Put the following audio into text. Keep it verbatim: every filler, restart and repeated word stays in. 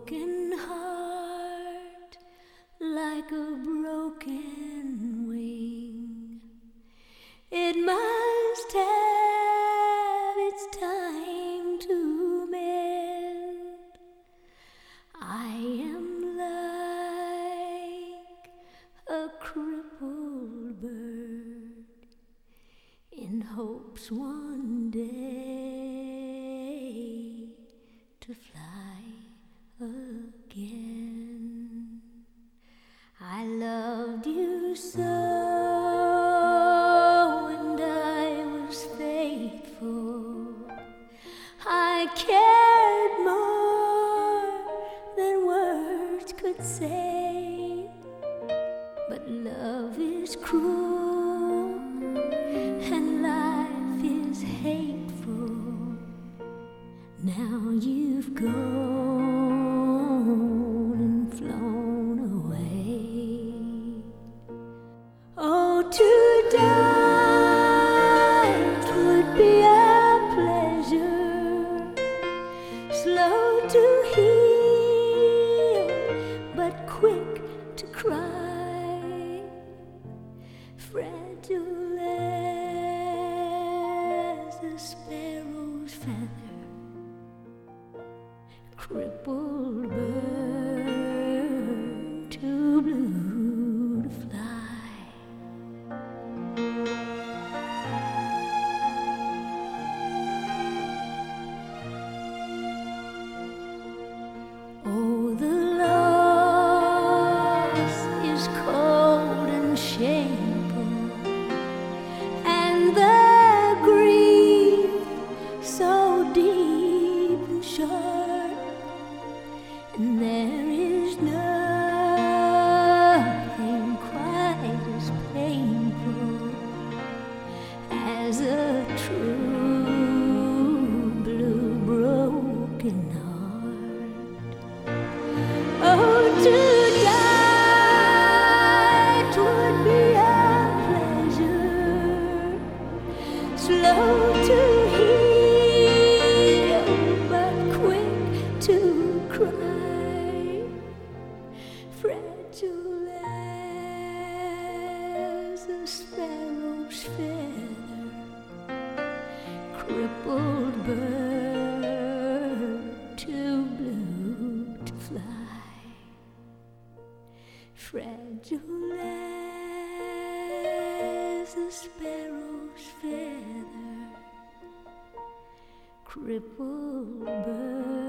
broken heart like a broken wing. It must have its time to mend. I am like a crippled bird in hopes one day to fly again. I loved you so, and I was faithful. I cared more than words could say. But love is cruel and life is hateful. Now you've gone and flown away. Oh, to die would be a pleasure, slow to heal but quick to cry, fragile as a sparrow's feather, crippled bird, too blue to fly. Oh, the loss is cold and shameful, and the grief so deep and sharp, and there is nothing quite as painful as a true blue broken heart. Oh, to die would be a pleasure, slow to heal but quick to cry, fragile as a sparrow's feather, crippled bird, too blue to fly, fragile as a sparrow's feather, crippled bird.